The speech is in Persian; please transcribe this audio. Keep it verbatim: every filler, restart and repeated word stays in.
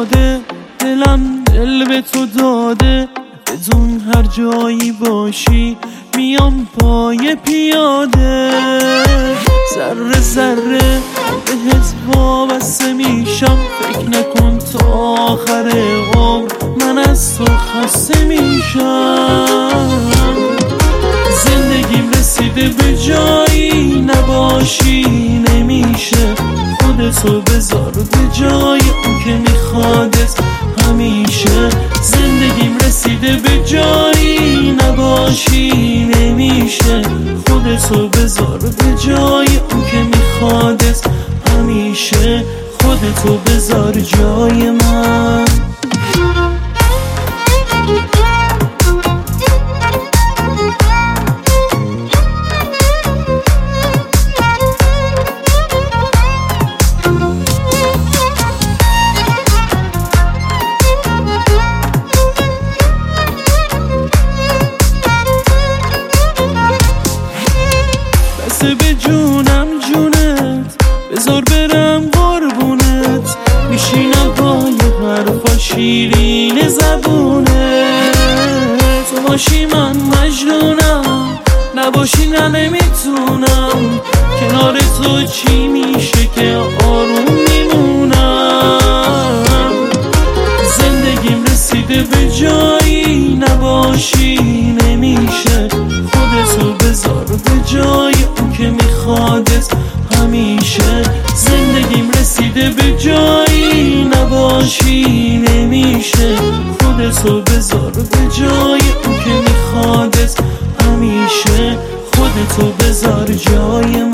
زیاده، دلم دل به تو داده، بدون هر جایی باشی میام پای پیاده. ذره ذره بهت وابسته میشم، فکر نکن تا آخر عمر من از تو خسته میشم. زندگیم رسیده به جایی نباشی نمیشه، خودتو بذار به جای اون که میخوادت همیشه. زندگیم رسیده به جایی نباشی نمیشه، خودتو بذار به جای اون که میخوادت همیشه. خودتو بذار جای من. به جونم جونت بذار برم قربونت، میشینم پای حرفا شیرین زبونت. تو باشی من مجنونم، نباشی نه نمیتونم، کنار تو چی میشه که آروم میمونم. زندگیم رسیده به جایی نباشی نمیشه، خودتو بذار به جای اون که میخوادت همیشه. زندگیم رسیده به جایی نباشی نمیشه، خودتو بذار به جای اون که میخوادت همیشه. خودتو بذار جای من.